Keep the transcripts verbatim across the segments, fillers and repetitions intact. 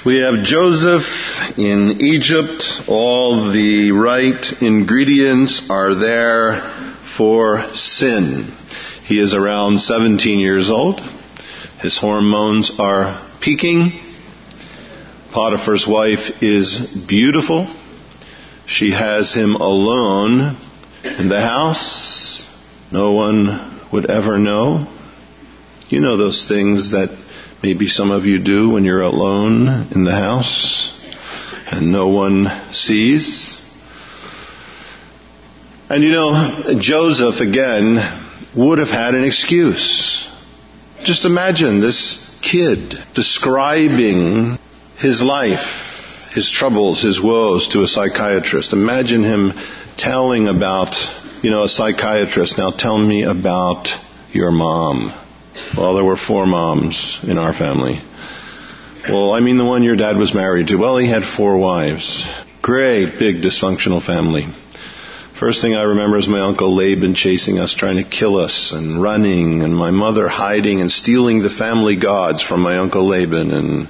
We have Joseph in Egypt. All the right ingredients are there for sin. He is around seventeen years old. His hormones are peaking. Potiphar's wife is beautiful. She has him alone in the house. No one would ever know. You know those things that maybe some of you do when you're alone in the house and no one sees. And you know, Joseph, again, would have had an excuse. Just imagine this kid describing his life, his troubles, his woes to a psychiatrist. Imagine him telling about, you know, a psychiatrist, now tell me about your mom. Well, there were four moms in our family. Well, I mean the one your dad was married to. Well, he had four wives. Great, big, dysfunctional family. First thing I remember is my Uncle Laban chasing us, trying to kill us, and running, and my mother hiding and stealing the family gods from my Uncle Laban, and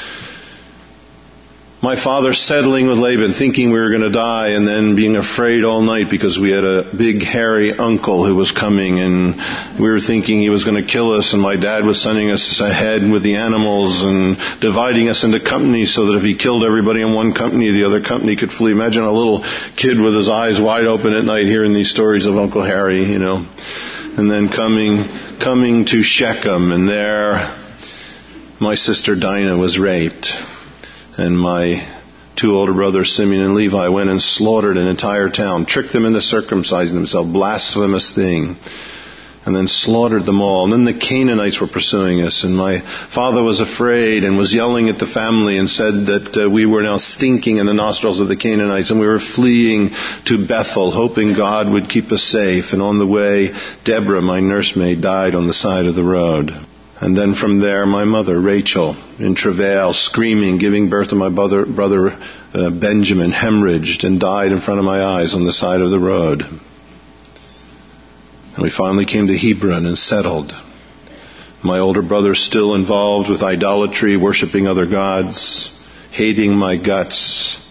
my father settling with Laban, thinking we were going to die, and then being afraid all night because we had a big hairy uncle who was coming, and we were thinking he was going to kill us, and my dad was sending us ahead with the animals and dividing us into companies so that if he killed everybody in one company, the other company could flee. Imagine a little kid with his eyes wide open at night hearing these stories of Uncle Harry, you know. And then coming, coming to Shechem, and there my sister Dinah was raped. And my two older brothers, Simeon and Levi, went and slaughtered an entire town, tricked them into circumcising themselves, blasphemous thing, and then slaughtered them all. And then the Canaanites were pursuing us, and my father was afraid and was yelling at the family and said that uh, we were now stinking in the nostrils of the Canaanites, and we were fleeing to Bethel, hoping God would keep us safe. And on the way, Deborah, my nursemaid, died on the side of the road. And then from there, my mother, Rachel, in travail, screaming, giving birth to my brother, brother uh, Benjamin, hemorrhaged and died in front of my eyes on the side of the road. And we finally came to Hebron and settled. My older brother still involved with idolatry, worshiping other gods, hating my guts,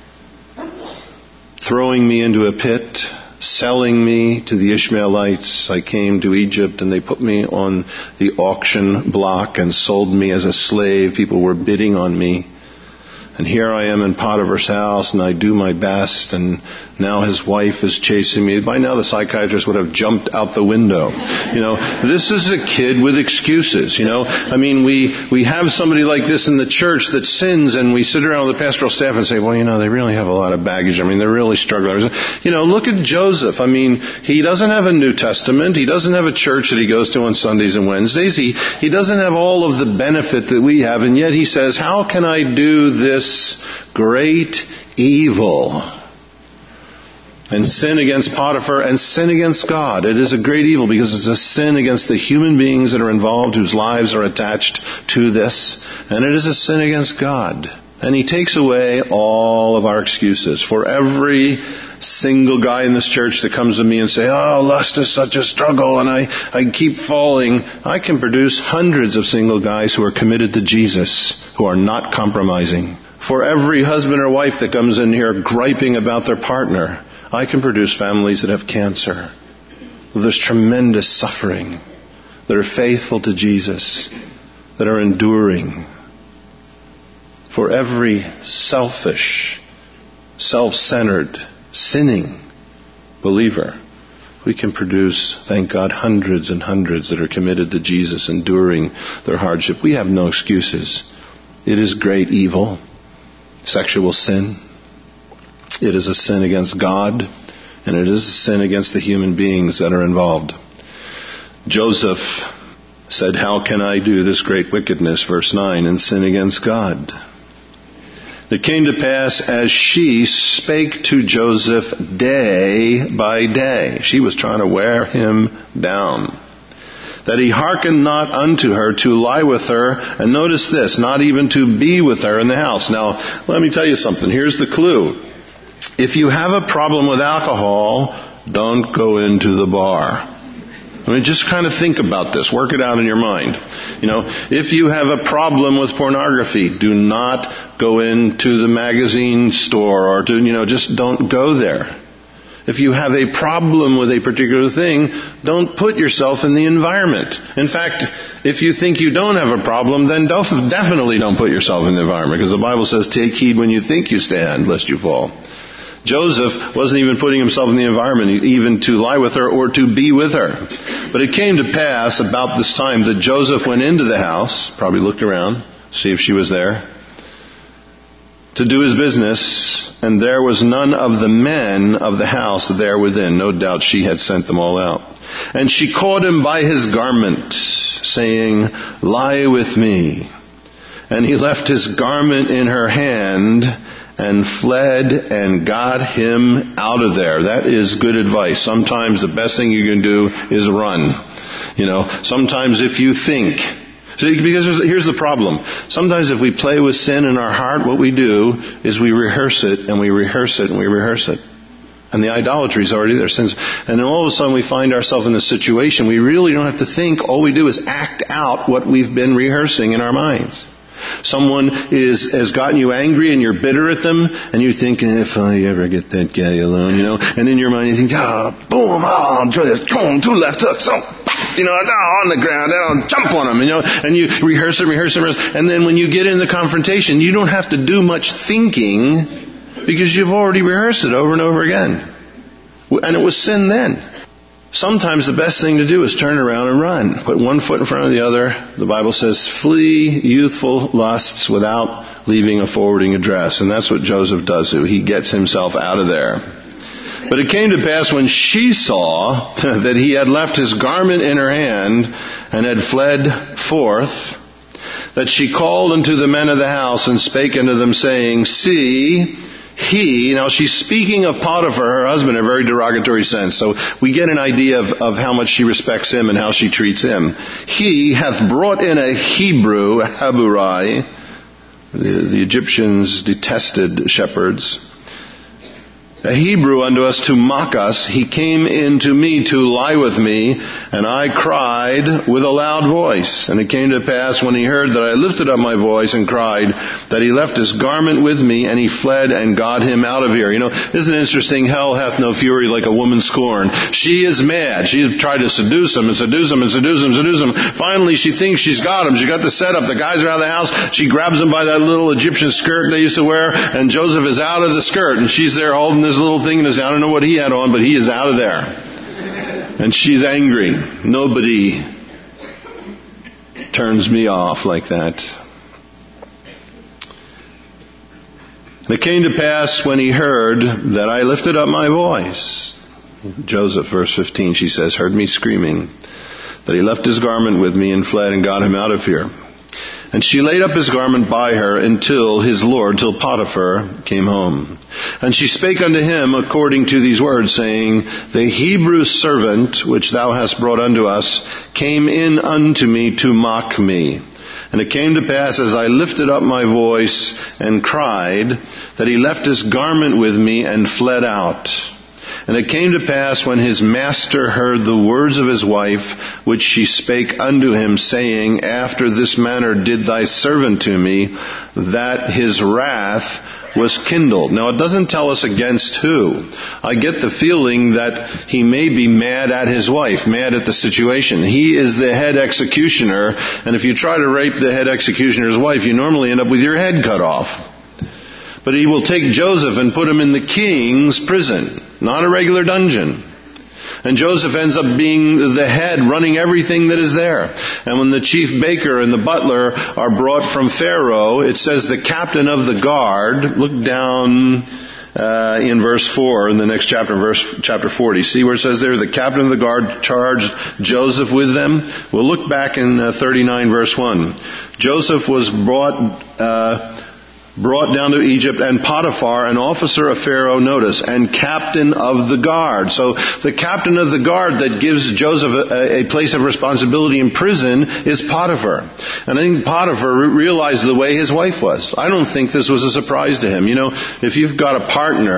throwing me into a pit, selling me to the Ishmaelites. I came to Egypt and they put me on the auction block and sold me as a slave. People were bidding on me. And here I am in Potiphar's house, and I do my best, and now his wife is chasing me. By now the psychiatrist would have jumped out the window. You know, this is a kid with excuses, you know. I mean, we, we have somebody like this in the church that sins, and we sit around with the pastoral staff and say, well, you know, they really have a lot of baggage. I mean, they're really struggling. You know, look at Joseph. I mean, he doesn't have a New Testament. He doesn't have a church that he goes to on Sundays and Wednesdays. He, he doesn't have all of the benefit that we have, and yet he says, how can I do this great evil and sin against Potiphar and sin against God? It is a great evil because it's a sin against the human beings that are involved, whose lives are attached to this, and it is a sin against God. And he takes away all of our excuses. For every single guy in this church that comes to me and say, oh, lust is such a struggle and I, I keep falling, I can produce hundreds of single guys who are committed to Jesus, who are not compromising. For every husband or wife that comes in here griping about their partner, I can produce families that have cancer. There's tremendous suffering, that are faithful to Jesus, that are enduring. For every selfish, self-centered, sinning believer, we can produce, thank God, hundreds and hundreds that are committed to Jesus, enduring their hardship. We have no excuses. It is great evil. Sexual sin. It is a sin against God, and it is a sin against the human beings that are involved. Joseph said, how can I do this great wickedness, verse nine, and sin against God? It came to pass as she spake to Joseph day by day. She was trying to wear him down. That he hearkened not unto her to lie with her, and notice this, not even to be with her in the house. Now, let me tell you something. Here's the clue. If you have a problem with alcohol, don't go into the bar. I mean, just kind of think about this. Work it out in your mind. You know, if you have a problem with pornography, do not go into the magazine store or to, you know, just don't go there. If you have a problem with a particular thing, don't put yourself in the environment. In fact, if you think you don't have a problem, then don't, definitely don't put yourself in the environment, because the Bible says, take heed when you think you stand, lest you fall. Joseph wasn't even putting himself in the environment even to lie with her or to be with her. But it came to pass about this time that Joseph went into the house, probably looked around, see if she was there, to do his business, and there was none of the men of the house there within. No doubt she had sent them all out. And she caught him by his garment, saying, lie with me. And he left his garment in her hand and fled and got him out of there. That is good advice. Sometimes the best thing you can do is run. You know, sometimes if you think, see, because here's the problem. Sometimes if we play with sin in our heart, what we do is we rehearse it and we rehearse it and we rehearse it. And the idolatry is already there. Since, and then all of a sudden we find ourselves in a situation we really don't have to think. All we do is act out what we've been rehearsing in our minds. Someone is has gotten you angry and you're bitter at them, and you're thinking, if I ever get that guy alone, you know, and in your mind you think, ah, oh, boom, oh, I'll try this, boom, two left hooks, oh, you know, oh, on the ground, I'll jump on them, you know, and you rehearse it, rehearse it, rehearse it, and then when you get in the confrontation, you don't have to do much thinking because you've already rehearsed it over and over again. And it was sin then. Sometimes the best thing to do is turn around and run. Put one foot in front of the other. The Bible says, flee youthful lusts without leaving a forwarding address. And that's what Joseph does. He gets himself out of there. But it came to pass when she saw that he had left his garment in her hand and had fled forth, that she called unto the men of the house and spake unto them, saying, see, he, now she's speaking of Potiphar, her husband, in a very derogatory sense. So we get an idea of, of how much she respects him and how she treats him. He hath brought in a Hebrew, a Haburai. The, the Egyptians detested shepherds. A Hebrew unto us to mock us. He came in to me to lie with me, and I cried with a loud voice. And it came to pass when he heard that I lifted up my voice and cried, that he left his garment with me, and he fled and got him out of here. You know, isn't it interesting? Hell hath no fury like a woman scorned. She is mad. She tried to seduce him and seduce him and seduce him and seduce him. Finally, she thinks she's got him. She got the setup. The guys are out of the house. She grabs him by that little Egyptian skirt they used to wear, and Joseph is out of the skirt, and she's there holding this little thing in his, I don't know what he had on, but he is out of there. And she's angry. Nobody turns me off like that. And it came to pass when he heard that I lifted up my voice. Joseph, verse fifteen, she says, heard me screaming, that he left his garment with me and fled and got him out of here. And she laid up his garment by her until his lord, till Potiphar came home. And she spake unto him according to these words, saying, the Hebrew servant which thou hast brought unto us came in unto me to mock me. And it came to pass as I lifted up my voice and cried, that he left his garment with me and fled out. And it came to pass when his master heard the words of his wife, which she spake unto him, saying, after this manner did thy servant to me, that his wrath was kindled. Now it doesn't tell us against who. I get the feeling that he may be mad at his wife, mad at the situation. He is the head executioner, and if you try to rape the head executioner's wife, you normally end up with your head cut off. But he will take Joseph and put him in the king's prison, not a regular dungeon. And Joseph ends up being the head, running everything that is there. And when the chief baker and the butler are brought from Pharaoh, it says the captain of the guard, look down uh, in verse four, in the next chapter, verse chapter forty. See where it says there, the captain of the guard charged Joseph with them? We'll look back in uh, thirty-nine verse one. Joseph was brought... Uh, brought down to Egypt, and Potiphar, an officer of Pharaoh, notice, and captain of the guard. So the captain of the guard that gives Joseph a, a place of responsibility in prison is Potiphar. And I think Potiphar realized the way his wife was. I don't think this was a surprise to him. You know, if you've got a partner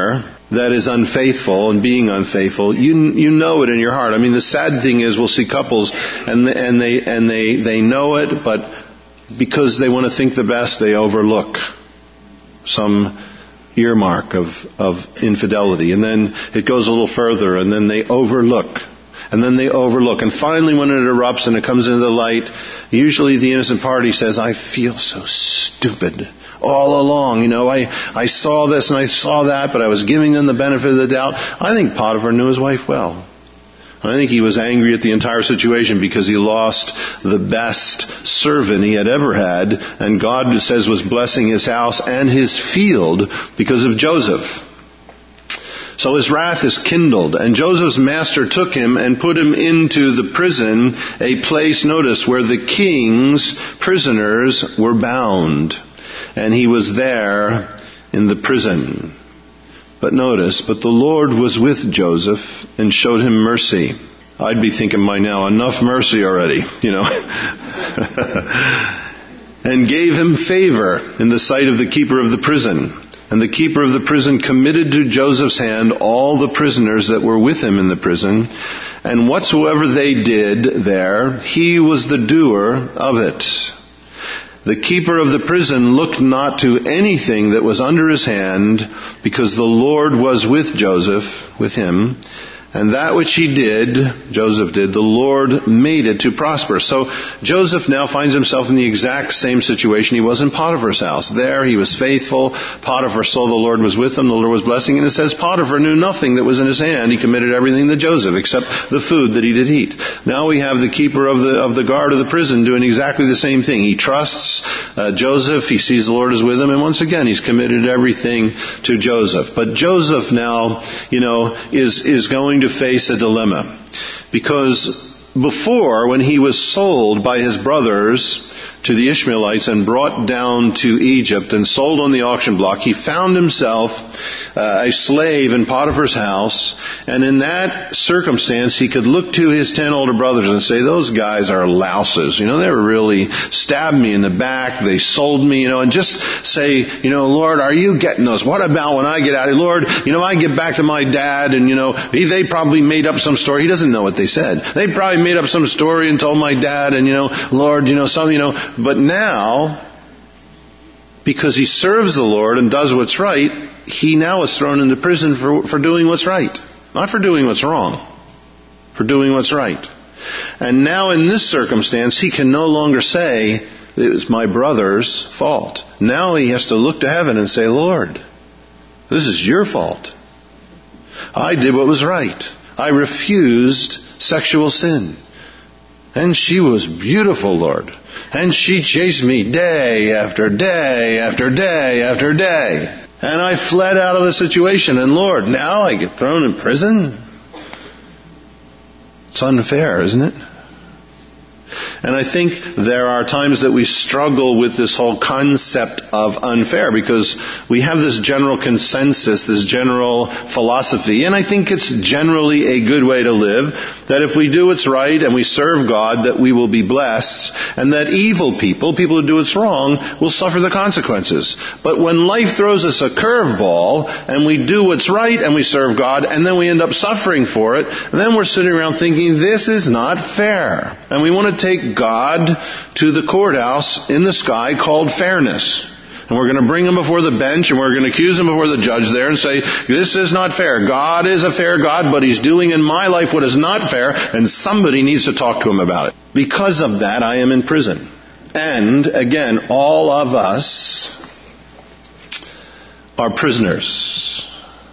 that is unfaithful and being unfaithful, you you know it in your heart. I mean, the sad thing is we'll see couples and they, and they and they they know it, but because they want to think the best, they overlook some earmark of of infidelity, and then it goes a little further, and then they overlook. And then they overlook. And finally, when it erupts and it comes into the light, usually the innocent party says, I feel so stupid all along. You know, I, I saw this and I saw that, but I was giving them the benefit of the doubt. I think Potiphar knew his wife well. And I think he was angry at the entire situation because he lost the best servant he had ever had. And God, it says, was blessing his house and his field because of Joseph. So his wrath is kindled, and Joseph's master took him and put him into the prison, a place, notice, where the king's prisoners were bound. And he was there in the prison. But notice, but the Lord was with Joseph and showed him mercy. I'd be thinking by now, enough mercy already, you know. And gave him favor in the sight of the keeper of the prison. And the keeper of the prison committed to Joseph's hand all the prisoners that were with him in the prison. And whatsoever they did there, he was the doer of it. The keeper of the prison looked not to anything that was under his hand, because the Lord was with Joseph, with him. And that which he did, Joseph did, the Lord made it to prosper. So Joseph now finds himself in the exact same situation he was in Potiphar's house. There he was faithful. Potiphar saw the Lord was with him. The Lord was blessing. And it says Potiphar knew nothing that was in his hand. He committed everything to Joseph except the food that he did eat. Now we have the keeper of the of the guard of the prison doing exactly the same thing. He trusts uh, Joseph. He sees the Lord is with him. And once again, he's committed everything to Joseph. But Joseph now, you know, is is going to face a dilemma, because before, when he was sold by his brothers to the Ishmaelites and brought down to Egypt and sold on the auction block, he found himself uh, a slave in Potiphar's house, and in that circumstance he could look to his ten older brothers and say, those guys are louses, you know, they really stabbed me in the back, they sold me, you know, and just say, you know, Lord, are you getting those? What about when I get out of here? Lord, you know, I get back to my dad, and you know, he, they probably made up some story. He doesn't know what they said. They probably made up some story and told my dad, and you know, Lord, you know, some, you know, but now, because he serves the Lord and does what's right, he now is thrown into prison for, for doing what's right. Not for doing what's wrong. For doing what's right. And now in this circumstance, he can no longer say, it was my brother's fault. Now he has to look to heaven and say, Lord, this is your fault. I did what was right. I refused sexual sin. And she was beautiful, Lord. And she chased me day after day after day after day. And I fled out of the situation. And Lord, now I get thrown in prison? It's unfair, isn't it? And I think there are times that we struggle with this whole concept of unfair, because we have this general consensus, this general philosophy, and I think it's generally a good way to live, that if we do what's right and we serve God, that we will be blessed, and that evil people, people who do what's wrong, will suffer the consequences. But when life throws us a curveball, and we do what's right and we serve God, and then we end up suffering for it, and then we're sitting around thinking, this is not fair. And we want to take God to the courthouse in the sky called fairness. And we're going to bring him before the bench, and we're going to accuse him before the judge there and say, this is not fair. God is a fair God, but he's doing in my life what is not fair, and somebody needs to talk to him about it. Because of that, I am in prison. And, again, all of us are prisoners.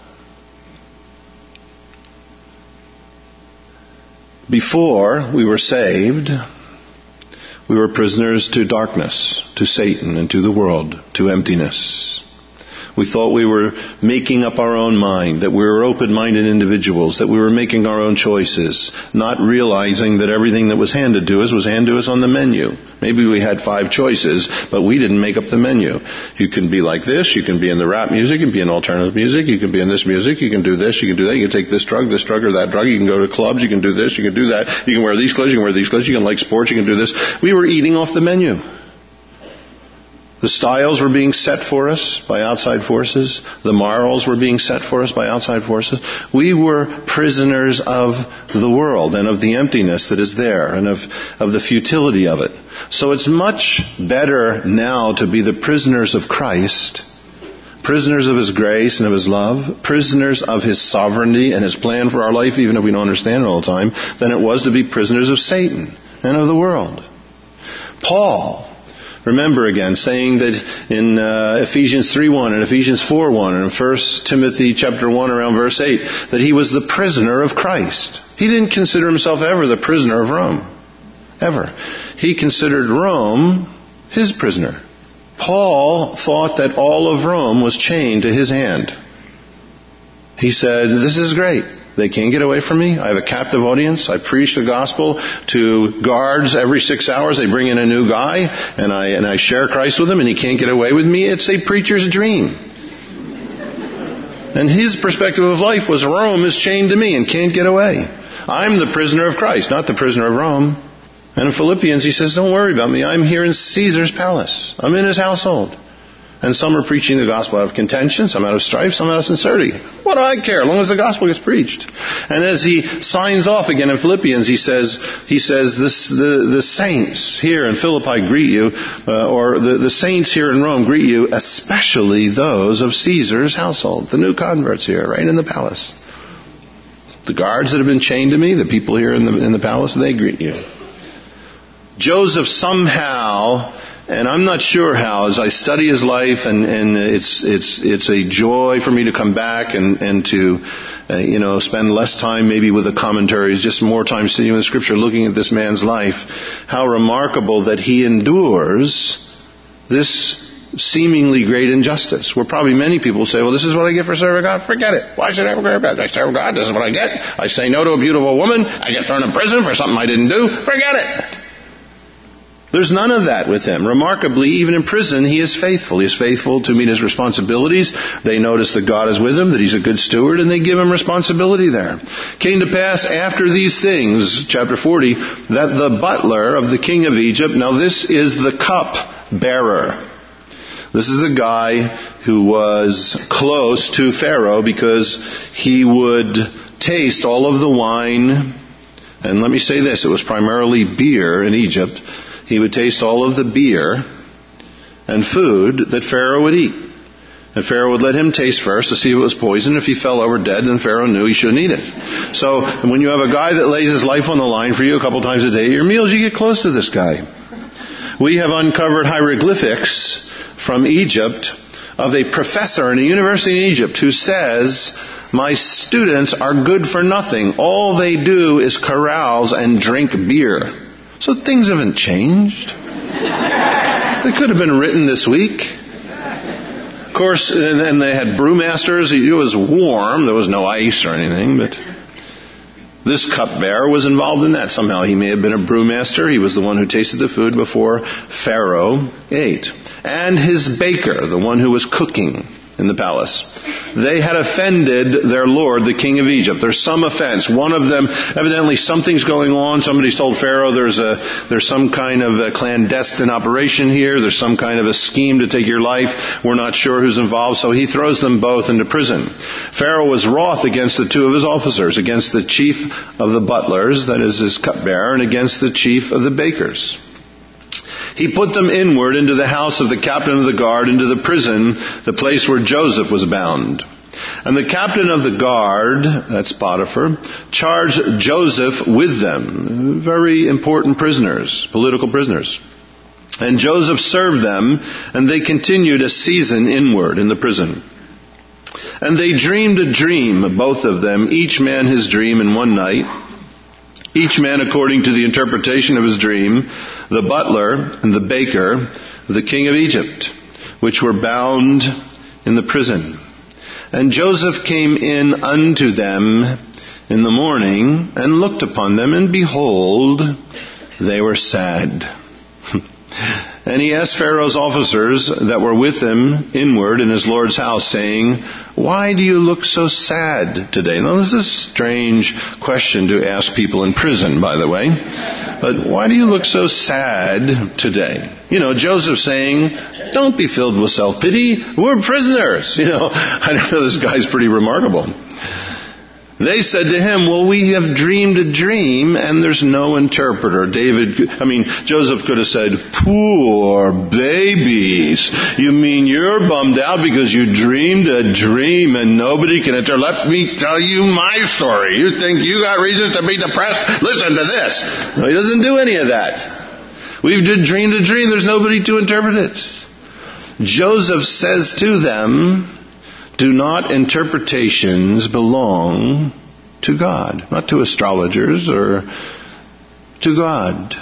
Before we were saved, we were prisoners to darkness, to Satan, and to the world, to emptiness. We thought we were making up our own mind, that we were open-minded individuals, that we were making our own choices, not realizing that everything that was handed to us was handed to us on the menu. Maybe we had five choices, but we didn't make up the menu. You can be like this, you can be in the rap music, you can be in alternative music, you can be in this music, you can do this, you can do that, you can take this drug, this drug, or that drug, you can go to clubs, you can do this, you can do that, you can wear these clothes, you can wear these clothes, you can like sports, you can do this. We were eating off the menu. The styles were being set for us by outside forces. The morals were being set for us by outside forces. We were prisoners of the world and of the emptiness that is there and of, of the futility of it. So it's much better now to be the prisoners of Christ, prisoners of His grace and of His love, prisoners of His sovereignty and His plan for our life, even if we don't understand it all the time, than it was to be prisoners of Satan and of the world. Paul, remember again, saying that in uh, Ephesians three one and Ephesians four one and in First Timothy chapter one around verse eight, that he was the prisoner of Christ. He didn't consider himself ever the prisoner of Rome. Ever. He considered Rome his prisoner. Paul thought that all of Rome was chained to his hand. He said, this is great. They can't get away from me. I have a captive audience. I preach the gospel to guards every six hours. They bring in a new guy, and I and I share Christ with him, and he can't get away with me. It's a preacher's dream. And his perspective of life was Rome is chained to me and can't get away. I'm the prisoner of Christ, not the prisoner of Rome. And in Philippians he says, don't worry about me. I'm here in Caesar's palace. I'm in his household. And some are preaching the gospel out of contention, some out of strife, some out of sincerity. What do I care, as long as the gospel gets preached? And as he signs off again in Philippians, he says, he says, this, the, the saints here in Philippi greet you, uh, or the, the saints here in Rome greet you, especially those of Caesar's household, the new converts here, right in the palace. The guards that have been chained to me, the people here in the, in the palace, they greet you. Joseph somehow, and I'm not sure how, as I study his life, and, and it's it's it's a joy for me to come back and, and to, uh, you know, spend less time maybe with the commentaries, just more time sitting with the Scripture, looking at this man's life. How remarkable that he endures this seemingly great injustice. Where probably many people say, well, this is what I get for serving God. Forget it. Why should I ever go to bed? I serve God. This is what I get. I say no to a beautiful woman. I get thrown in prison for something I didn't do. Forget it. There's none of that with him. Remarkably, even in prison, he is faithful. He is faithful to meet his responsibilities. They notice that God is with him, that he's a good steward, and they give him responsibility there. Came to pass after these things, chapter forty, that the butler of the king of Egypt, now this is the cup bearer. This is the guy who was close to Pharaoh because he would taste all of the wine. And let me say this, it was primarily beer in Egypt. He would taste all of the beer and food that Pharaoh would eat. And Pharaoh would let him taste first to see if it was poison. If he fell over dead, then Pharaoh knew he shouldn't eat it. So when you have a guy that lays his life on the line for you a couple times a day, your meals, you get close to this guy. We have uncovered hieroglyphics from Egypt of a professor in a university in Egypt who says, my students are good for nothing. All they do is carouse and drink beer. So things haven't changed. They could have been written this week. Of course, and then they had brewmasters. It was warm. There was no ice or anything. But this cupbearer was involved in that somehow. He may have been a brewmaster. He was the one who tasted the food before Pharaoh ate. And his baker, the one who was cooking in the palace. They had offended their lord, the king of Egypt. There's some offense. One of them, evidently something's going on. Somebody's told Pharaoh there's a there's some kind of a clandestine operation here. There's some kind of a scheme to take your life. We're not sure who's involved. So he throws them both into prison. Pharaoh was wroth against the two of his officers, against the chief of the butlers, that is his cupbearer, and against the chief of the bakers. He put them inward into the house of the captain of the guard, into the prison, the place where Joseph was bound. And the captain of the guard, that's Potiphar, charged Joseph with them. Very important prisoners, political prisoners. And Joseph served them, and they continued a season inward in the prison. And they dreamed a dream, both of them, each man his dream in one night. Each man according to the interpretation of his dream, the butler and the baker, the king of Egypt, which were bound in the prison. And Joseph came in unto them in the morning, and looked upon them, and behold, they were sad. And he asked Pharaoh's officers that were with him inward in his Lord's house, saying, why do you look so sad today? Now, this is a strange question to ask people in prison, by the way. But why do you look so sad today? You know, Joseph saying, don't be filled with self-pity. We're prisoners. You know, I don't know, this guy's pretty remarkable. They said to him, well, we have dreamed a dream and there's no interpreter. David, I mean, Joseph could have said, poor babies. You mean you're bummed out because you dreamed a dream and nobody can interpret? Let me tell you my story. You think you got reasons to be depressed? Listen to this. No, he doesn't do any of that. We've dreamed a dream. There's nobody to interpret it. Joseph says to them, do not interpretations belong to God? Not to astrologers or to God.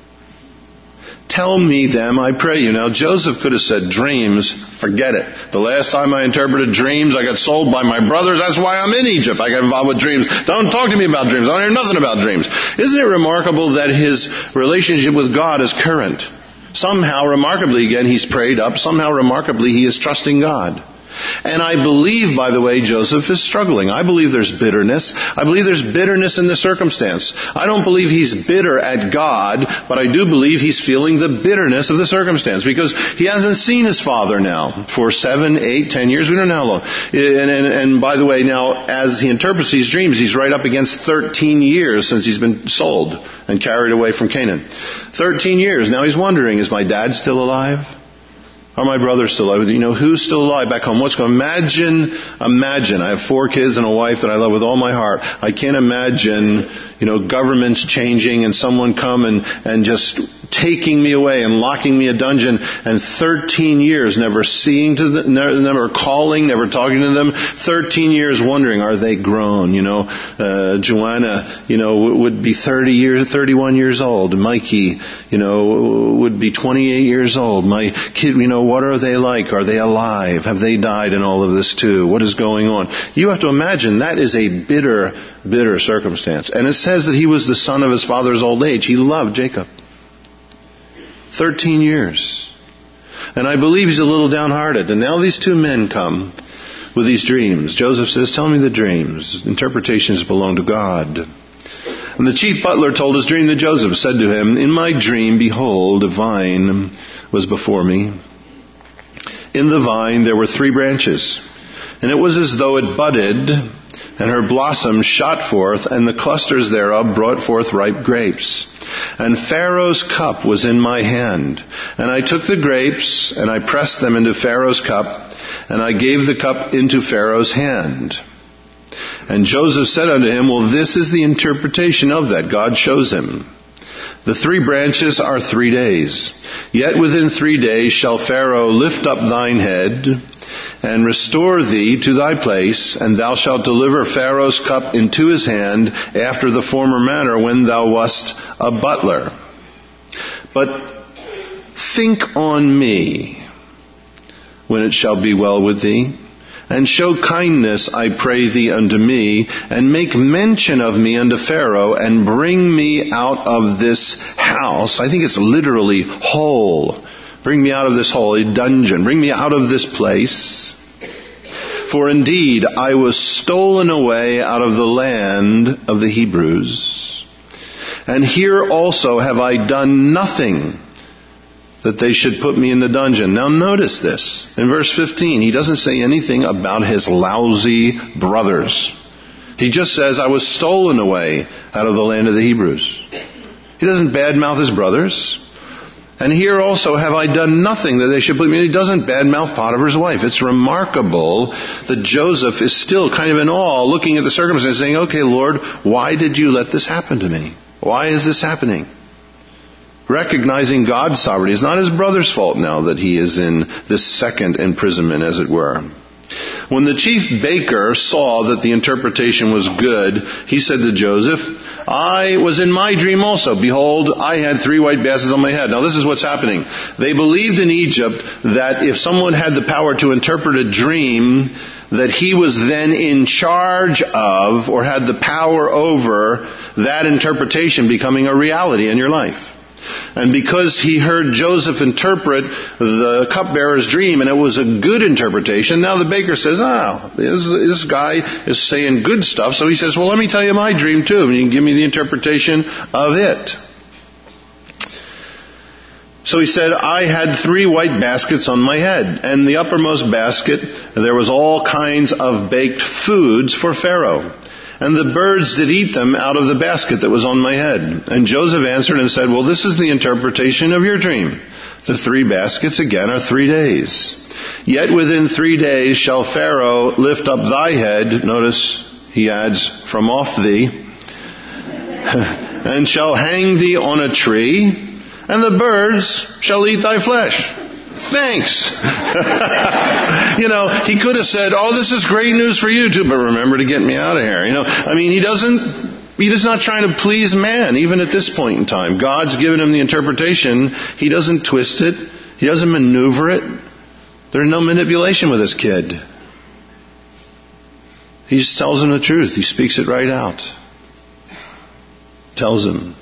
Tell me them, I pray you. Now, Joseph could have said, dreams, forget it. The last time I interpreted dreams, I got sold by my brothers. That's why I'm in Egypt. I got involved with dreams. Don't talk to me about dreams. I don't hear nothing about dreams. Isn't it remarkable that his relationship with God is current? Somehow, remarkably, again, he's prayed up. Somehow, remarkably, he is trusting God. And I believe, by the way, Joseph is struggling. I believe there's bitterness. I believe there's bitterness in the circumstance. I don't believe he's bitter at God, but I do believe he's feeling the bitterness of the circumstance because he hasn't seen his father now for seven, eight, ten years. We don't know how long. And, and, and by the way, now, as he interprets these dreams, he's right up against thirteen years since he's been sold and carried away from Canaan. thirteen years. Now he's wondering, is my dad still alive? Are my brothers still alive? You know, who's still alive back home? What's going on? Imagine, imagine. I have four kids and a wife that I love with all my heart. I can't imagine, you know, governments changing and someone come and, and just taking me away and locking me in a dungeon and thirteen years never seeing to them, never calling, never talking to them. thirteen years wondering, are they grown? You know, uh, Joanna, you know, would be thirty years, thirty-one years old. Mikey, you know, would be twenty-eight years old. My kid, you know, what are they like? Are they alive? Have they died in all of this too? What is going on? You have to imagine that is a bitter, bitter circumstance. And it says that he was the son of his father's old age. He loved Jacob. Thirteen years. And I believe he's a little downhearted. And now these two men come with these dreams. Joseph says, tell me the dreams. Interpretations belong to God. And the chief butler told his dream to Joseph, said to him, in my dream, behold, a vine was before me. In the vine there were three branches. And it was as though it budded, and her blossoms shot forth, and the clusters thereof brought forth ripe grapes. And Pharaoh's cup was in my hand. And I took the grapes, and I pressed them into Pharaoh's cup, and I gave the cup into Pharaoh's hand. And Joseph said unto him, well, this is the interpretation of that. God shows him. The three branches are three days. Yet within three days shall Pharaoh lift up thine head, and restore thee to thy place, and thou shalt deliver Pharaoh's cup into his hand after the former manner when thou wast a butler. But think on me when it shall be well with thee, and show kindness, I pray thee, unto me, and make mention of me unto Pharaoh, and bring me out of this house. I think it's literally hole. Bring me out of this hole, a dungeon. Bring me out of this place. For indeed, I was stolen away out of the land of the Hebrews. And here also have I done nothing that they should put me in the dungeon. Now notice this. In verse fifteen, he doesn't say anything about his lousy brothers. He just says, I was stolen away out of the land of the Hebrews. He doesn't badmouth his brothers. And here also have I done nothing that they should put me in. He doesn't badmouth Potiphar's wife. It's remarkable that Joseph is still kind of in awe, looking at the circumstances, saying, okay, Lord, why did you let this happen to me? Why is this happening? Recognizing God's sovereignty. It's not his brother's fault now that he is in this second imprisonment, as it were. When the chief baker saw that the interpretation was good, he said to Joseph, I was in my dream also. Behold, I had three white basses on my head. Now this is what's happening. They believed in Egypt that if someone had the power to interpret a dream, that he was then in charge of or had the power over that interpretation becoming a reality in your life. And because he heard Joseph interpret the cupbearer's dream, and it was a good interpretation, now the baker says, oh, this, this guy is saying good stuff. So he says, well, let me tell you my dream too, and you can give me the interpretation of it. So he said, I had three white baskets on my head, and the uppermost basket there was all kinds of baked foods for Pharaoh. And the birds did eat them out of the basket that was on my head. And Joseph answered and said, well, this is the interpretation of your dream. The three baskets again are three days. Yet within three days shall Pharaoh lift up thy head, notice he adds, from off thee, and shall hang thee on a tree, and the birds shall eat thy flesh. Thanks. You know, he could have said, oh, this is great news for you too, but remember to get me out of here. You know, I mean, he doesn't, he is not trying to please man, even at this point in time. God's given him the interpretation. He doesn't twist it. He doesn't maneuver it. There's no manipulation with this kid. He just tells him the truth. He speaks it right out. Tells him.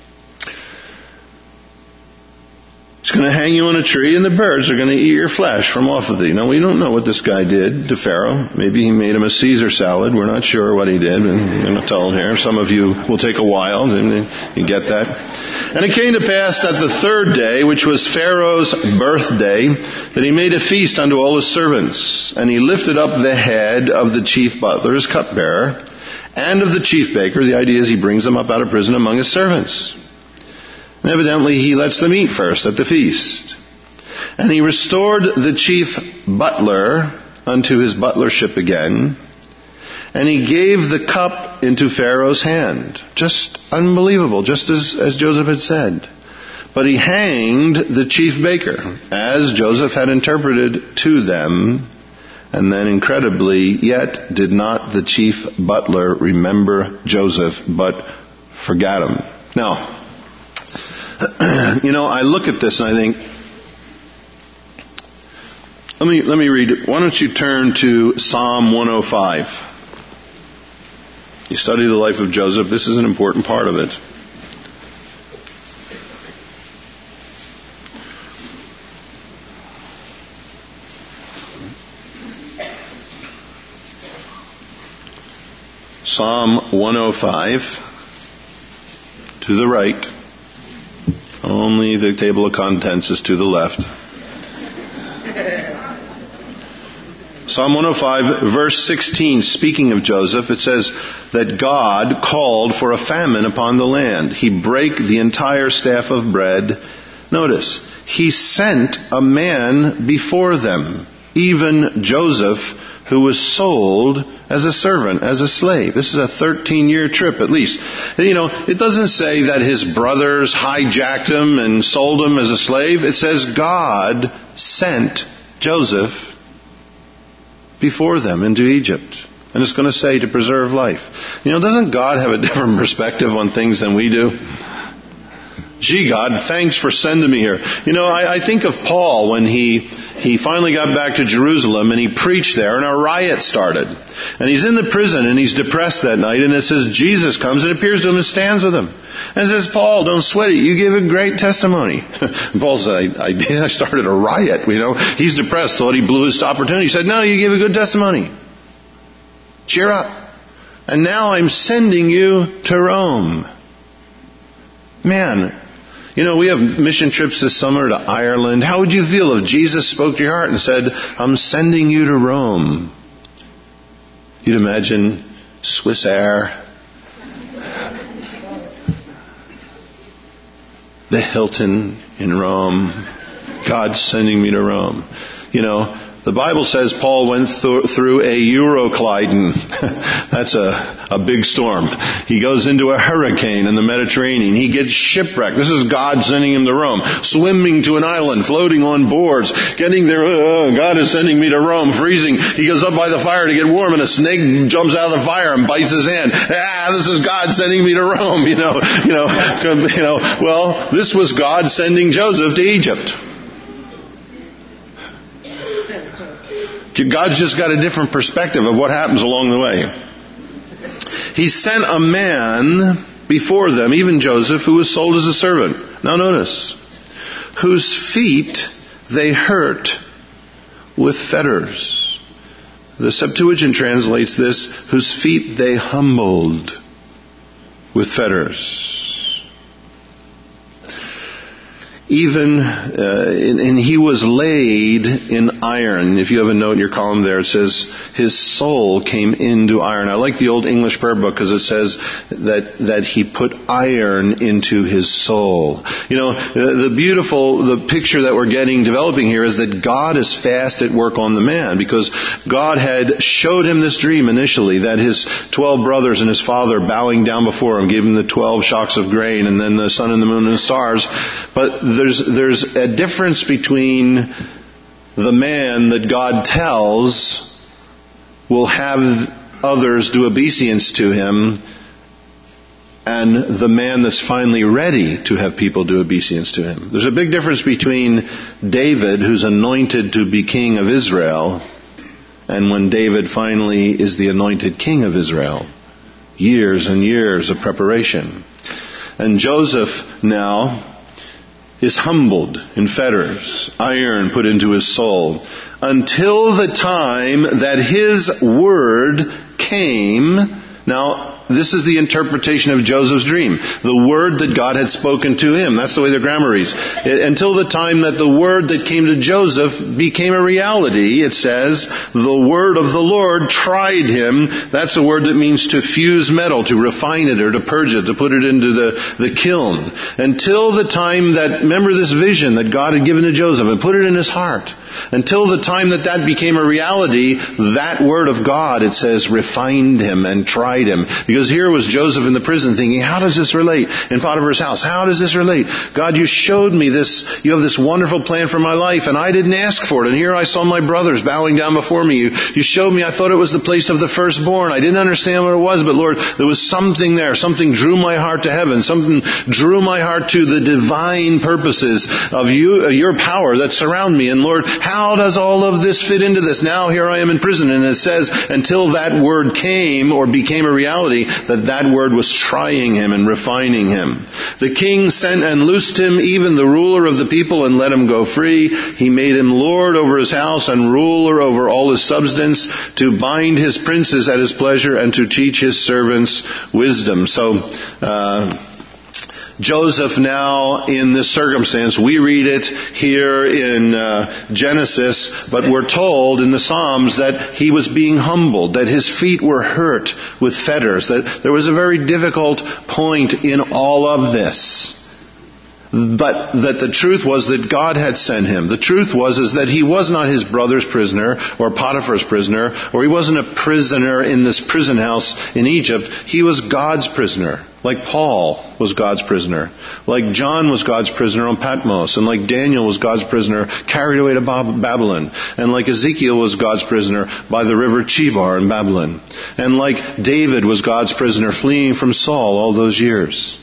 He's going to hang you on a tree, and the birds are going to eat your flesh from off of thee. Now, we don't know what this guy did to Pharaoh. Maybe he made him a Caesar salad. We're not sure what he did. I'm going to tell him here. Some of you will take a while, and you get that. And it came to pass that the third day, which was Pharaoh's birthday, that he made a feast unto all his servants. And he lifted up the head of the chief butler, his cupbearer, and of the chief baker. The idea is he brings them up out of prison among his servants. And evidently he lets them eat first at the feast. And he restored the chief butler unto his butlership again. And he gave the cup into Pharaoh's hand. Just unbelievable, just as, as Joseph had said. But he hanged the chief baker, as Joseph had interpreted to them. And then incredibly, yet did not the chief butler remember Joseph, but forgot him. Now, you know, I look at this and I think, let me let me read it. Why don't you turn to Psalm one oh five? You study the life of Joseph. This is an important part of it. Psalm one oh five, to the right. Only the table of contents is to the left. Psalm one oh five, verse sixteen, speaking of Joseph, it says that God called for a famine upon the land. He brake the entire staff of bread. Notice, he sent a man before them, even Joseph, who was sold as a servant, as a slave. This is a thirteen-year trip at least. And, you know, it doesn't say that his brothers hijacked him and sold him as a slave. It says God sent Joseph before them into Egypt. And it's going to say to preserve life. You know, doesn't God have a different perspective on things than we do? Gee, God, thanks for sending me here. You know, I, I think of Paul when he he finally got back to Jerusalem and he preached there and a riot started. And he's in the prison and he's depressed that night, and it says Jesus comes and appears to him and stands with him. And says, Paul, don't sweat it. You gave a great testimony. Paul said, I, I did. I started a riot. You know, he's depressed, thought he blew his opportunity. He said, no, you gave a good testimony. Cheer up. And now I'm sending you to Rome. Man, you know, we have mission trips this summer to Ireland. How would you feel if Jesus spoke to your heart and said, I'm sending you to Rome? You'd imagine Swiss Air, the Hilton in Rome, God sending me to Rome. You know, the Bible says Paul went th- through a Euroclydon. That's a, a big storm. He goes into a hurricane in the Mediterranean. He gets shipwrecked. This is God sending him to Rome. Swimming to an island, floating on boards, getting there. Oh, God is sending me to Rome. Freezing. He goes up by the fire to get warm, and a snake jumps out of the fire and bites his hand. Ah, this is God sending me to Rome. You know, you know, you know. Well, this was God sending Joseph to Egypt. God's just got a different perspective of what happens along the way. He sent a man before them, even Joseph, who was sold as a servant. Now notice, whose feet they hurt with fetters. The Septuagint translates this, whose feet they humbled with fetters. Even, uh, and, and he was laid in iron. If you have a note in your column there, it says, his soul came into iron. I like the old English prayer book because it says that, that he put iron into his soul. You know, the, the beautiful, the picture that we're getting developing here is that God is fast at work on the man, because God had showed him this dream initially, that his twelve brothers and his father bowing down before him gave him the twelve shocks of grain and then the sun and the moon and the stars. But there's there's a difference between the man that God tells will have others do obeisance to him and the man that's finally ready to have people do obeisance to him. There's a big difference between David, who's anointed to be king of Israel, and when David finally is the anointed king of Israel. Years and years of preparation. And Joseph now is humbled in fetters, iron put into his soul, until the time that his word came. Now, this is the interpretation of Joseph's dream. The word that God had spoken to him. That's the way the grammar reads. It, until the time that the word that came to Joseph became a reality, it says, the word of the Lord tried him. That's a word that means to fuse metal, to refine it or to purge it, to put it into the, the kiln. Until the time that, remember this vision that God had given to Joseph and put it in his heart. Until the time that that became a reality, that word of God, it says, refined him and tried him. Because here was Joseph in the prison thinking, how does this relate? In Potiphar's house, how does this relate? God, you showed me this, you have this wonderful plan for my life, and I didn't ask for it. And here I saw my brothers bowing down before me. You, you showed me, I thought it was the place of the firstborn. I didn't understand what it was, but Lord, there was something there. Something drew my heart to heaven. Something drew my heart to the divine purposes of you, uh, your power that surround me. And Lord, how does all of this fit into this? Now here I am in prison, and it says, until that word came or became a reality, that that word was trying him and refining him. The king sent and loosed him, even the ruler of the people, and let him go free. He made him lord over his house and ruler over all his substance, to bind his princes at his pleasure and to teach his servants wisdom. So, uh, Joseph now in this circumstance, we read it here in uh, Genesis, but we're told in the Psalms that he was being humbled, that his feet were hurt with fetters, that there was a very difficult point in all of this. But that the truth was that God had sent him. The truth was is that he was not his brother's prisoner or Potiphar's prisoner, or he wasn't a prisoner in this prison house in Egypt. He was God's prisoner. Like Paul was God's prisoner. Like John was God's prisoner on Patmos. And like Daniel was God's prisoner carried away to Babylon. And like Ezekiel was God's prisoner by the river Chebar in Babylon. And like David was God's prisoner fleeing from Saul all those years.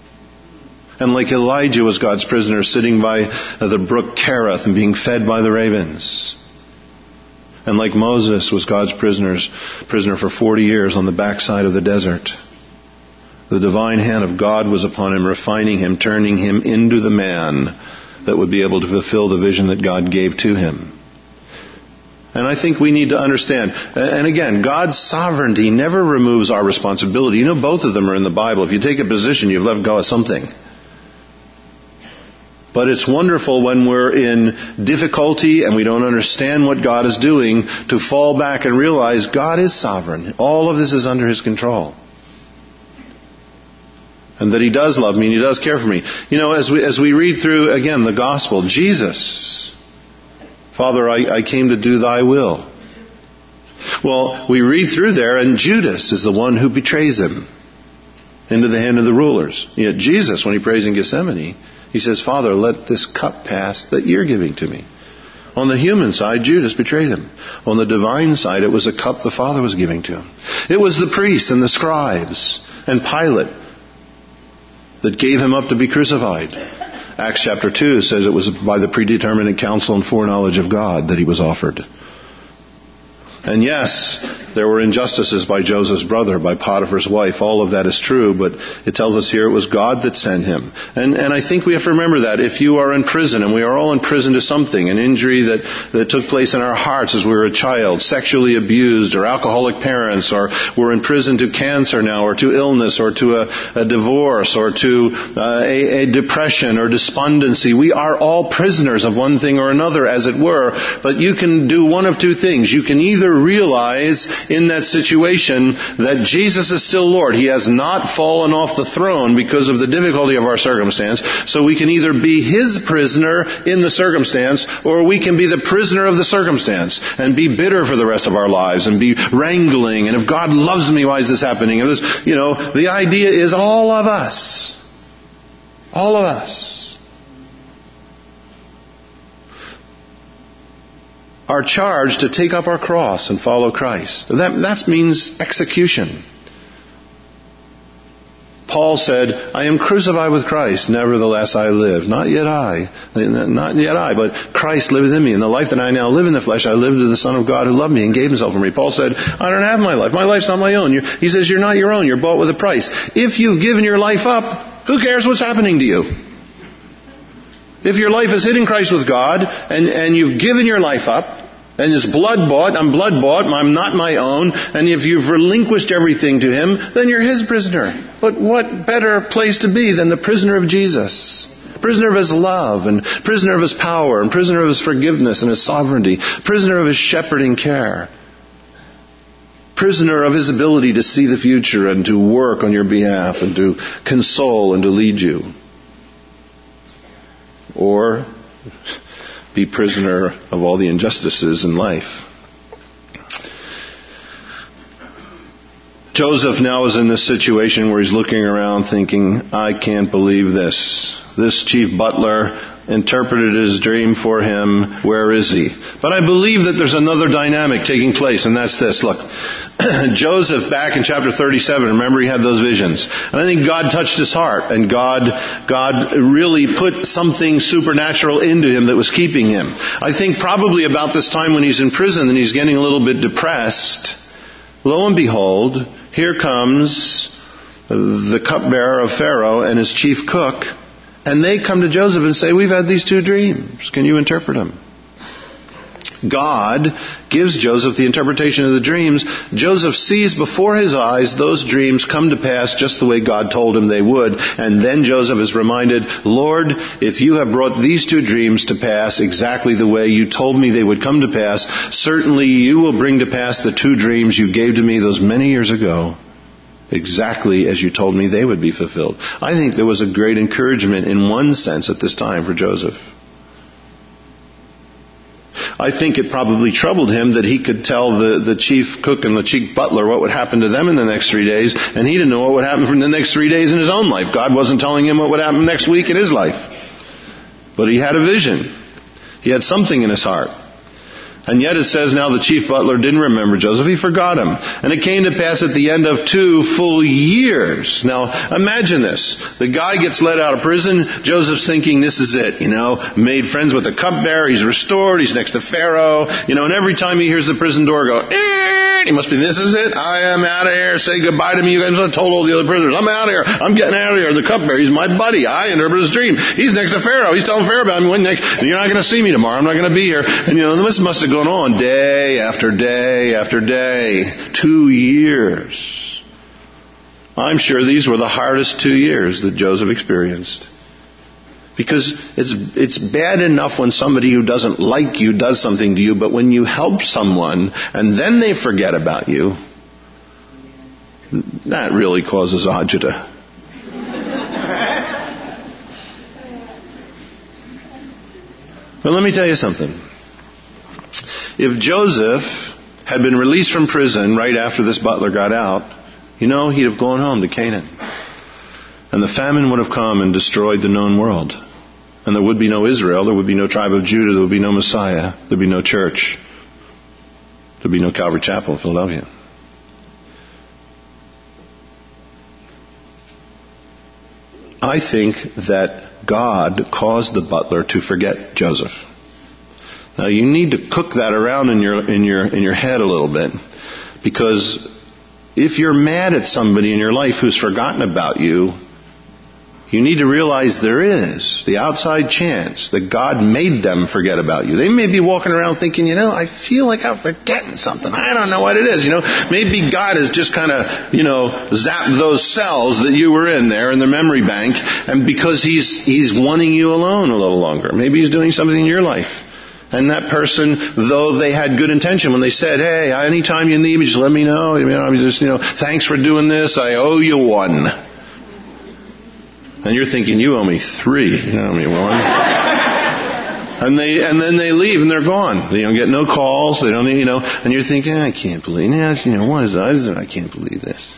And like Elijah was God's prisoner sitting by the brook Kerith and being fed by the ravens. And like Moses was God's prisoners, prisoner for forty years on the backside of the desert. The divine hand of God was upon him, refining him, turning him into the man that would be able to fulfill the vision that God gave to him. And I think we need to understand, and again, God's sovereignty never removes our responsibility. You know, both of them are in the Bible. If you take a position, you've let go of something. But it's wonderful when we're in difficulty and we don't understand what God is doing to fall back and realize God is sovereign. All of this is under His control. And that He does love me and He does care for me. You know, as we as we read through, again, the gospel, Jesus, Father, I, I came to do Thy will. Well, we read through there and Judas is the one who betrays Him into the hand of the rulers. Yet Jesus, when He prays in Gethsemane, He says, Father, let this cup pass that You're giving to me. On the human side, Judas betrayed Him. On the divine side, it was a cup the Father was giving to Him. It was the priests and the scribes and Pilate that gave Him up to be crucified. Acts chapter two says it was by the predetermined counsel and foreknowledge of God that He was offered. And yes, there were injustices by Joseph's brother, by Potiphar's wife. All of that is true, but it tells us here it was God that sent him. And, and I think we have to remember that. If you are in prison, and we are all in prison to something, an injury that, that took place in our hearts as we were a child, sexually abused, or alcoholic parents, or we're in prison to cancer now, or to illness, or to a, a divorce, or to uh, a, a depression, or despondency. We are all prisoners of one thing or another, as it were. But you can do one of two things. You can either realize in that situation that Jesus is still Lord. He has not fallen off the throne because of the difficulty of our circumstance. So we can either be His prisoner in the circumstance, or we can be the prisoner of the circumstance and be bitter for the rest of our lives and be wrangling. And if God loves me, why is this happening? And this, you know, the idea is all of us. All of us are charged to take up our cross and follow Christ. That, that means execution. Paul said, I am crucified with Christ, nevertheless I live. Not yet I, not yet I, but Christ liveth in me. And the life that I now live in the flesh, I live to the Son of God who loved me and gave Himself for me. Paul said, I don't have my life. My life's not my own. You're, he says, you're not your own. You're bought with a price. If you've given your life up, who cares what's happening to you? If your life is hid in Christ with God, and, and you've given your life up, and it's blood bought, I'm blood bought, I'm not my own, and if you've relinquished everything to Him, then you're His prisoner. But what better place to be than the prisoner of Jesus? Prisoner of His love, and prisoner of His power, and prisoner of His forgiveness and His sovereignty, prisoner of His shepherding care, prisoner of His ability to see the future and to work on your behalf and to console and to lead you. Or be prisoner of all the injustices in life. Joseph now is in this situation where he's looking around thinking, I can't believe this. This chief butler interpreted his dream for him. Where is he? But I believe that there's another dynamic taking place, and that's this. Look, Joseph, back in chapter thirty-seven, remember he had those visions. And I think God touched his heart, and God, God really put something supernatural into him that was keeping him. I think probably about this time when he's in prison and he's getting a little bit depressed, lo and behold, here comes the cupbearer of Pharaoh and his chief cook, and they come to Joseph and say, we've had these two dreams. Can you interpret them? God gives Joseph the interpretation of the dreams. Joseph sees before his eyes those dreams come to pass just the way God told him they would. And then Joseph is reminded, Lord, if you have brought these two dreams to pass exactly the way you told me they would come to pass, certainly you will bring to pass the two dreams you gave to me those many years ago, exactly as you told me they would be fulfilled. I think there was a great encouragement in one sense at this time for Joseph. I think it probably troubled him that he could tell the, the chief cook and the chief butler what would happen to them in the next three days, and he didn't know what would happen for the next three days in his own life. God wasn't telling him what would happen next week in his life. But he had a vision. He had something in his heart. And yet it says now the chief butler didn't remember Joseph. He forgot him. And it came to pass at the end of two full years. Now, imagine this. The guy gets let out of prison. Joseph's thinking, this is it. You know, made friends with the cupbearer. He's restored. He's next to Pharaoh. You know, and every time he hears the prison door go, eh, he must be, this is it. I am out of here. Say goodbye to me. You guys have told all the other prisoners. I'm out of here. I'm getting out of here. The cupbearer, he's my buddy. I interpret his dream. He's next to Pharaoh. He's telling Pharaoh about me. When next, you're not going to see me tomorrow. I'm not going to be here. And you know, this must have gone on day after day after day. Two years. I'm sure these were the hardest two years that Joseph experienced. Because it's it's bad enough when somebody who doesn't like you does something to you, but when you help someone and then they forget about you, that really causes agita. But let me tell you something. If Joseph had been released from prison right after this butler got out, you know, he'd have gone home to Canaan. And the famine would have come and destroyed the known world. And there would be no Israel, there would be no tribe of Judah, there would be no Messiah, there would be no church. There would be no Calvary Chapel in Philadelphia. I think that God caused the butler to forget Joseph. Now you need to cook that around in your in your in your head a little bit, because if you're mad at somebody in your life who's forgotten about you, you need to realize there is the outside chance that God made them forget about you. They may be walking around thinking, you know, I feel like I'm forgetting something. I don't know what it is. You know, maybe God has just kind of, you know, zapped those cells that you were in there in the memory bank, and because He's He's wanting you alone a little longer. Maybe He's doing something in your life. And that person, though they had good intention when they said, hey, anytime you need me, just let me know. You know, I'm just, you know, thanks for doing this. I owe you one. And you're thinking, you owe me three. You owe me one. and they and then they leave and they're gone. They don't get no calls. They don't, you know. And you're thinking, I can't believe it. You know, what is that? I can't believe this.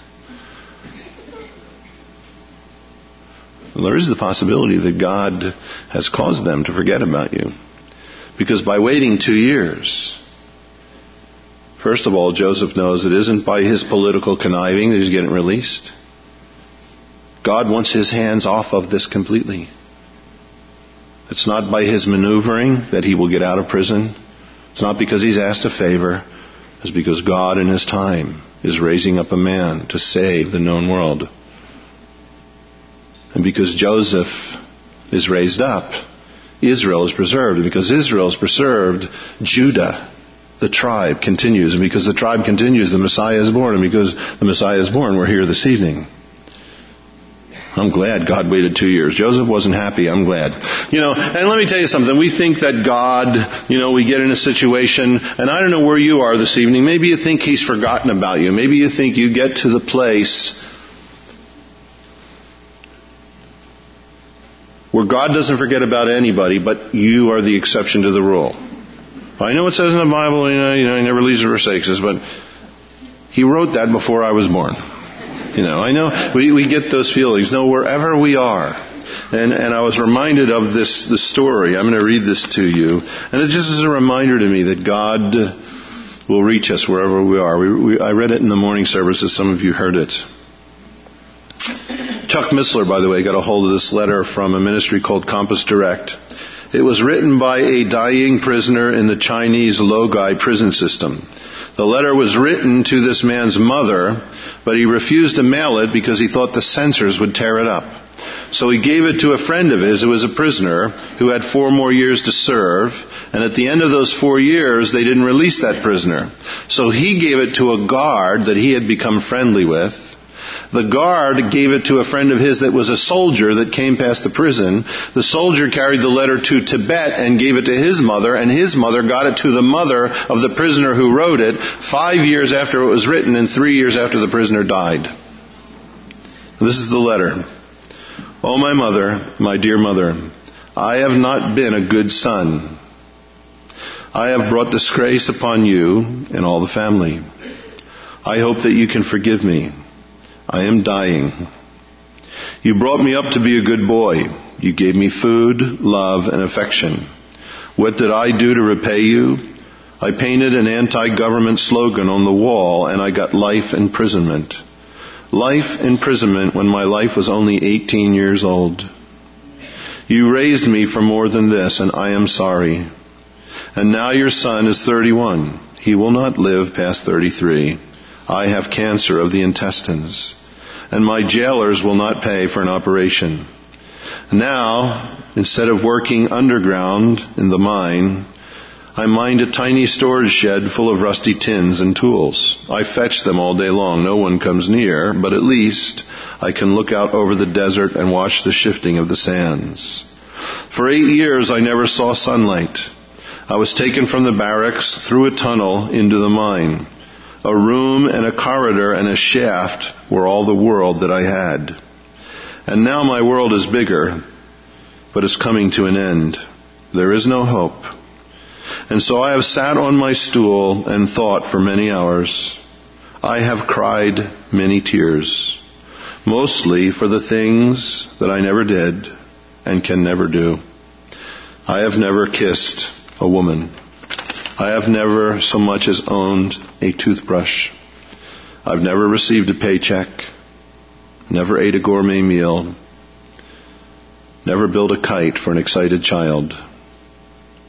Well, there is the possibility that God has caused them to forget about you. Because by waiting two years, first of all, Joseph knows it isn't by his political conniving that he's getting released. God wants his hands off of this completely. It's not by his maneuvering that he will get out of prison. It's not because he's asked a favor. It's because God in his time is raising up a man to save the known world. And because Joseph is raised up, Israel is preserved. And because Israel is preserved, Judah, the tribe, continues. And because the tribe continues, the Messiah is born. And because the Messiah is born, we're here this evening. I'm glad God waited two years. Joseph wasn't happy. I'm glad. You know, and let me tell you something. We think that God, you know, we get in a situation, and I don't know where you are this evening. Maybe you think He's forgotten about you. Maybe you think you get to the place where God doesn't forget about anybody, but you are the exception to the rule. I know it says in the Bible, you know, you know He never leaves or forsakes us, but He wrote that before I was born. You know, I know we, we get those feelings. No, wherever we are. And, and I was reminded of this, this story. I'm going to read this to you. And it just is a reminder to me that God will reach us wherever we are. We, we, I read it in the morning services. Some of you heard it. Chuck Missler, by the way, got a hold of this letter from a ministry called Compass Direct. It was written by a dying prisoner in the Chinese Logai prison system. The letter was written to this man's mother, but he refused to mail it because he thought the censors would tear it up. So he gave it to a friend of his who was a prisoner who had four more years to serve. And at the end of those four years, they didn't release that prisoner. So he gave it to a guard that he had become friendly with. The guard gave it to a friend of his that was a soldier that came past the prison. The soldier carried the letter to Tibet and gave it to his mother, and his mother got it to the mother of the prisoner who wrote it five years after it was written and three years after the prisoner died. This is the letter. Oh, my mother, my dear mother, I have not been a good son. I have brought disgrace upon you and all the family. I hope that you can forgive me. I am dying. You brought me up to be a good boy. You gave me food, love, and affection. What did I do to repay you? I painted an anti-government slogan on the wall, and I got life imprisonment. Life imprisonment when my life was only eighteen years old. You raised me for more than this, and I am sorry. And now your son is thirty-one. He will not live past thirty-three. I have cancer of the intestines, and my jailers will not pay for an operation. Now, instead of working underground in the mine, I mind a tiny storage shed full of rusty tins and tools. I fetch them all day long. No one comes near, but at least I can look out over the desert and watch the shifting of the sands. For eight years I never saw sunlight. I was taken from the barracks through a tunnel into the mine. A room and a corridor and a shaft were all the world that I had. And now my world is bigger, but is coming to an end. There is no hope. And so I have sat on my stool and thought for many hours. I have cried many tears, mostly for the things that I never did and can never do. I have never kissed a woman. I have never so much as owned a toothbrush. I've never received a paycheck, never ate a gourmet meal, never built a kite for an excited child.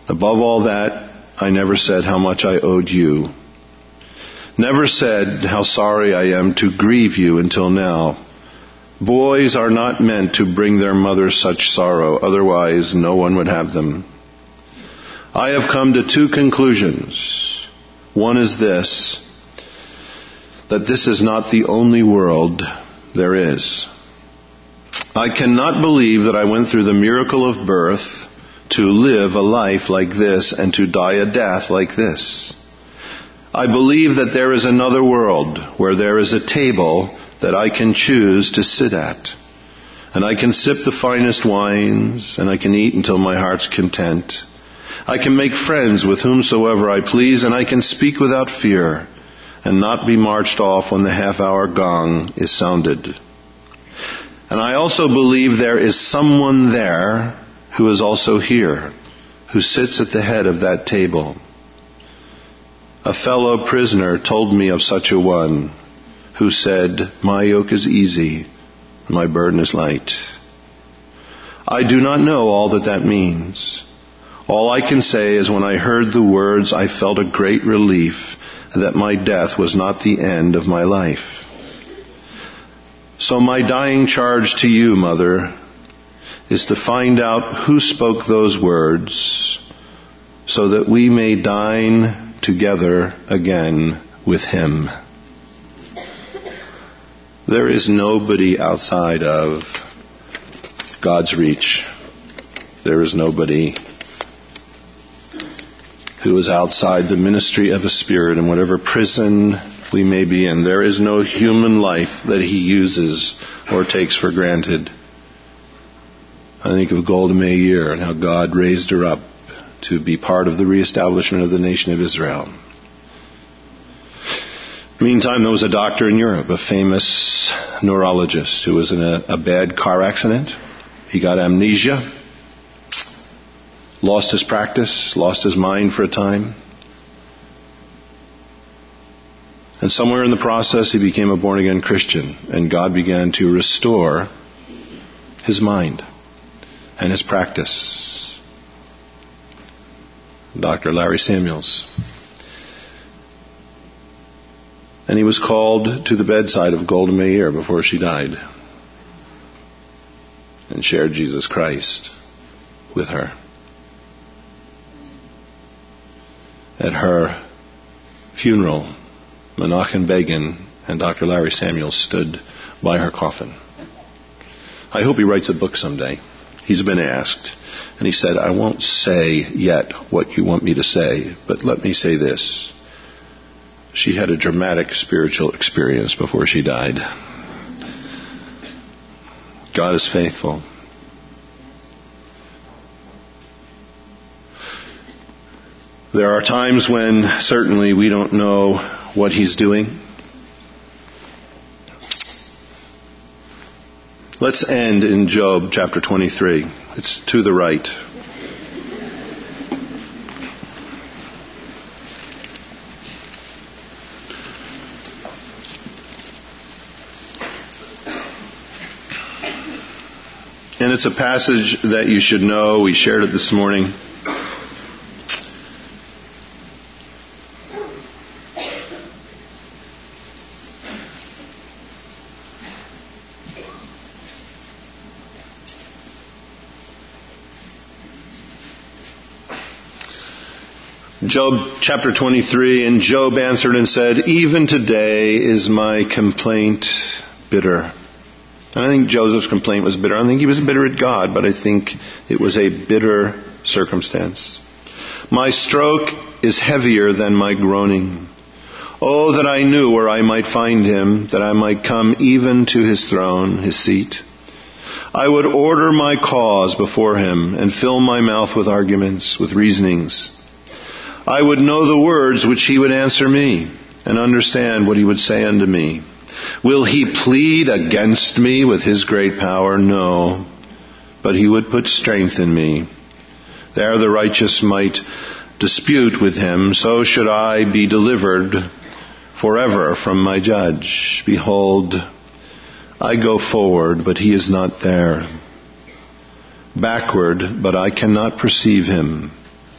Above all that, I never said how much I owed you. Never said how sorry I am to grieve you until now. Boys are not meant to bring their mother such sorrow, otherwise no one would have them. I have come to two conclusions. One is this, that this is not the only world there is. I cannot believe that I went through the miracle of birth to live a life like this and to die a death like this. I believe that there is another world where there is a table that I can choose to sit at. And I can sip the finest wines, and I can eat until my heart's content. I can make friends with whomsoever I please, and I can speak without fear, and not be marched off when the half-hour gong is sounded. And I also believe there is someone there who is also here, who sits at the head of that table. A fellow prisoner told me of such a one, who said, "My yoke is easy, my burden is light." I do not know all that that means. All I can say is when I heard the words, I felt a great relief that my death was not the end of my life. So my dying charge to you, Mother, is to find out who spoke those words so that we may dine together again with him. There is nobody outside of God's reach. There is nobody who is outside the ministry of a spirit in whatever prison we may be in. There is no human life that he uses or takes for granted. I think of Golda Meir and how God raised her up to be part of the reestablishment of the nation of Israel. Meantime, there was a doctor in Europe, a famous neurologist, who was in a, a bad car accident. He got amnesia, lost his practice, lost his mind for a time. And somewhere in the process, he became a born-again Christian, and God began to restore his mind and his practice. Doctor Larry Samuels. And he was called to the bedside of Golda Meir before she died and shared Jesus Christ with her. At her funeral, Menachem Begin and Doctor Larry Samuels stood by her coffin. I hope he writes a book someday. He's been asked. And he said, I won't say yet what you want me to say, but let me say this. She had a dramatic spiritual experience before she died. God is faithful. There are times when certainly we don't know what he's doing. Let's end in Job chapter twenty-three. It's to the right. And it's a passage that you should know. We shared it this morning. Job chapter twenty-three, and Job answered and said, even today is my complaint bitter. And I think Joseph's complaint was bitter. I don't think he was bitter at God, but I think it was a bitter circumstance. My stroke is heavier than my groaning. Oh, that I knew where I might find him, that I might come even to his throne, his seat. I would order my cause before him and fill my mouth with arguments, with reasonings. I would know the words which he would answer me and understand what he would say unto me. Will he plead against me with his great power? No, but he would put strength in me. There the righteous might dispute with him, so should I be delivered forever from my judge. Behold, I go forward, but he is not there. Backward, but I cannot perceive him.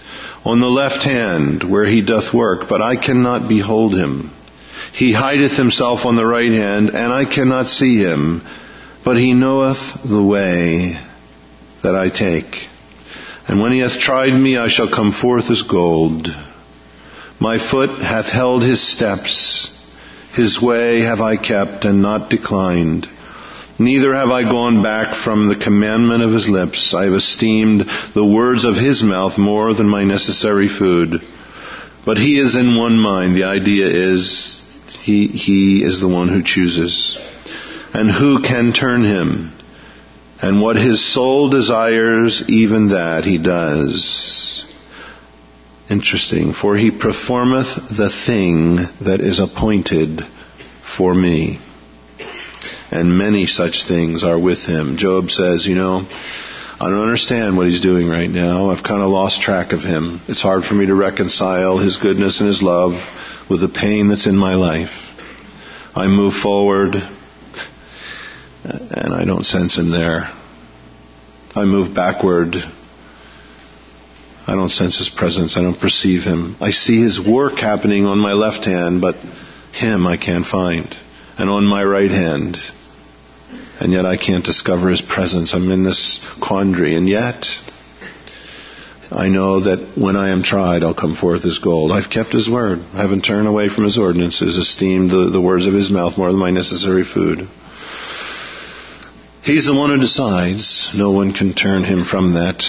on the left hand where he doth work, but I cannot behold him. He hideth himself on the right hand, and I cannot see him, but he knoweth the way that I take. And when he hath tried me, I shall come forth as gold. My foot hath held his steps. His way have I kept and not declined. Neither have I gone back from the commandment of his lips. I have esteemed the words of his mouth more than my necessary food. But he is in one mind. The idea is he, he is the one who chooses. And who can turn him? And what his soul desires, even that he does. Interesting. For he performeth the thing that is appointed for me. And many such things are with him. Job says, you know, I don't understand what he's doing right now. I've kind of lost track of him. It's hard for me to reconcile his goodness and his love with the pain that's in my life. I move forward and I don't sense him there. I move backward. I don't sense his presence. I don't perceive him. I see his work happening on my left hand, but him I can't find. And on my right hand. And yet I can't discover his presence. I'm in this quandary. And yet, I know that when I am tried, I'll come forth as gold. I've kept his word. I haven't turned away from his ordinances, esteemed the, the words of his mouth more than my necessary food. He's the one who decides. No one can turn him from that.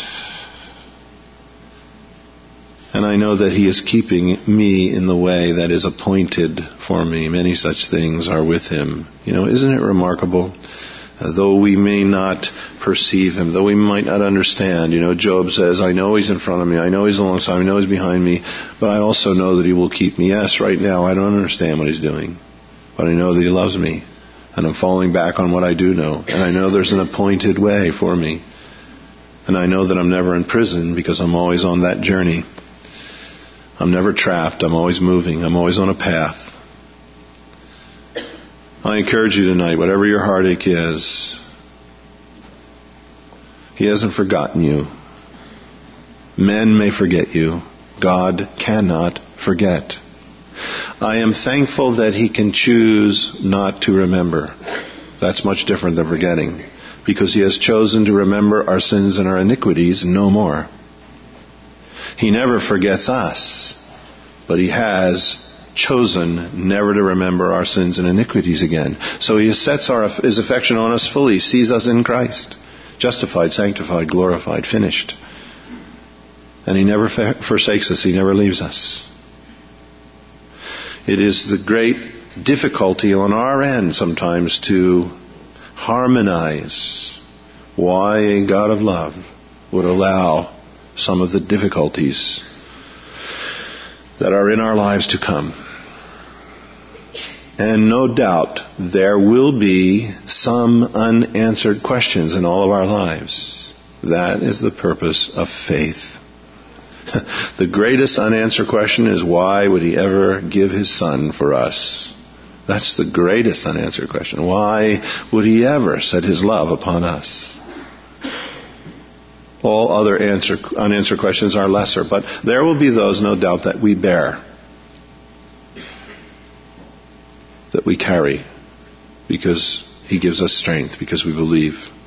And I know that he is keeping me in the way that is appointed for me. Many such things are with him. You know, isn't it remarkable? Uh, though we may not perceive him, though we might not understand. You know, Job says, I know he's in front of me. I know he's alongside me. I know he's behind me. But I also know that he will keep me. Yes, right now I don't understand what he's doing. But I know that he loves me. And I'm falling back on what I do know. And I know there's an appointed way for me. And I know that I'm never in prison because I'm always on that journey. I'm never trapped. I'm always moving. I'm always on a path. I encourage you tonight, whatever your heartache is, he hasn't forgotten you. Men may forget you. God cannot forget. I am thankful that he can choose not to remember. That's much different than forgetting. Because he has chosen to remember our sins and our iniquities no more. He never forgets us, but he has chosen never to remember our sins and iniquities again. So he sets our, his affection on us fully, sees us in Christ, justified, sanctified, glorified, finished. And he never forsakes us, he never leaves us. It is the great difficulty on our end sometimes to harmonize why a God of love would allow some of the difficulties that are in our lives to come. And no doubt there will be some unanswered questions in all of our lives. That is the purpose of faith. The greatest unanswered question is, why would he ever give his son for us? That's the greatest unanswered question. Why would he ever set his love upon us? All other answer, unanswered questions are lesser, but there will be those, no doubt, that we bear, that we carry, because he gives us strength, because we believe.